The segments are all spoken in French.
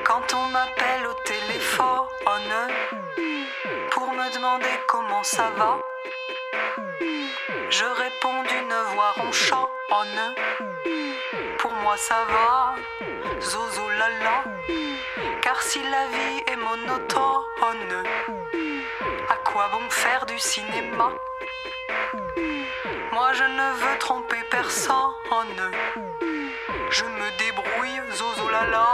Quand on m'appelle au téléphone pour me demander comment ça va, je réponds d'une voix ronchonne. Pour moi ça va, zozo lala. Car si la vie est monotone, à quoi bon faire du cinéma? Moi je ne veux tromper personne, je me débrouille, zozo lala.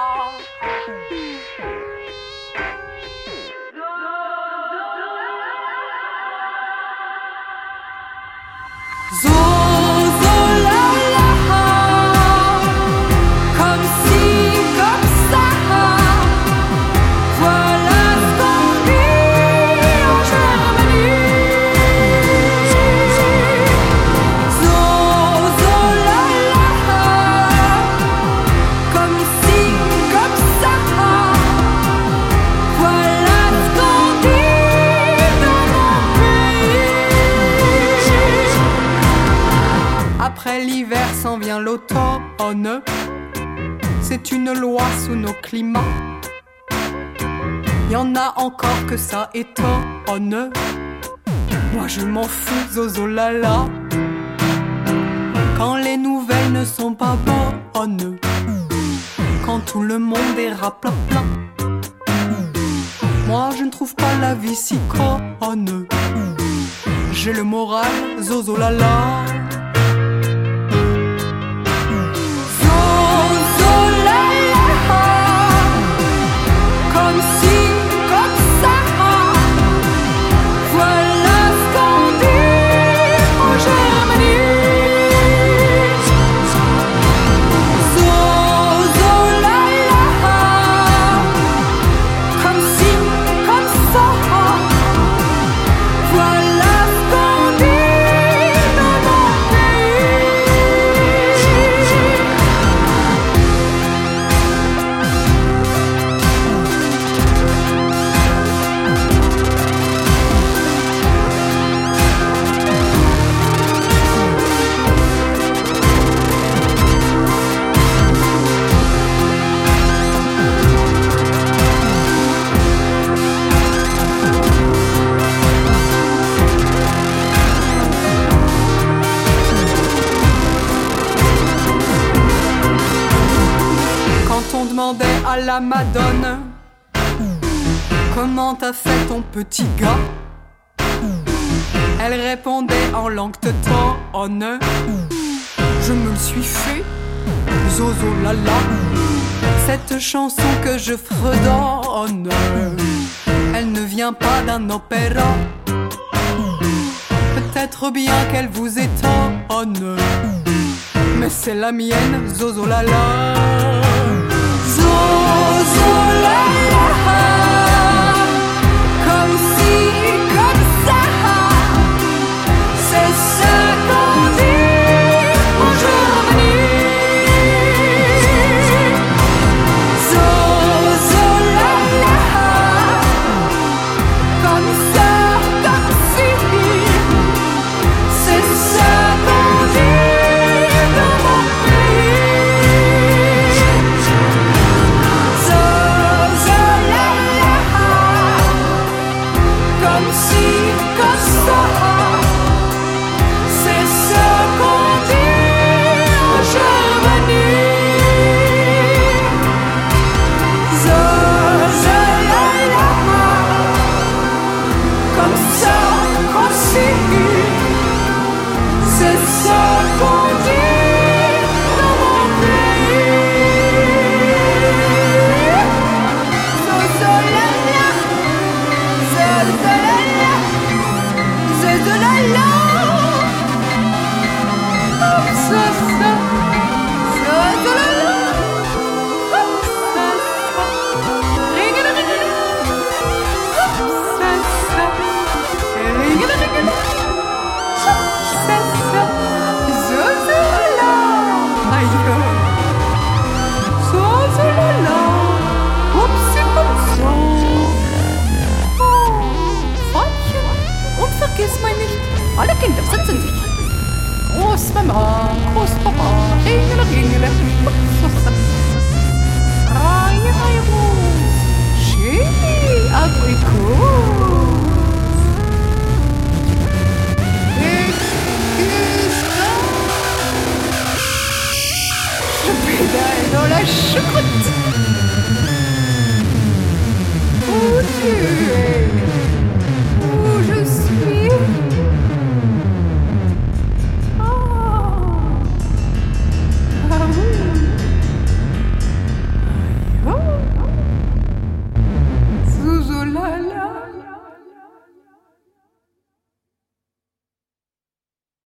Après l'hiver s'en vient l'automne, c'est une loi sous nos climats. Y'en a encore que ça étonne, moi je m'en fous, zozo lala. Quand les nouvelles ne sont pas bonnes, quand tout le monde est raplapla, moi je ne trouve pas la vie si conne. J'ai le moral, zozo lala. On demandait à la Madone comment t'as fait ton petit gars, elle répondait en langue teutone, je me le suis fait, zozo lala. Cette chanson que je fredonne, elle ne vient pas d'un opéra. Peut-être bien qu'elle vous étonne, mais c'est la mienne, zozo lala. Zozo lala, comme si, comme ça, c'est ce qu'on dit en Germanie. Zozo lala, comme ça, comme si, c'est ce qu'on dit dans mon pays. Comme si, comme ça, c'est ce qu'on dit en Germanie. Comme ça, comme si, c'est ce qu'on dit dans mon pays. Vergiss mal nicht, alle Kinder sitzen sich. Großmama, Großpapa, Ringele, Ringele. Reihe, Reihe, abricot. Je pédale dans la choucroute. Où tu es?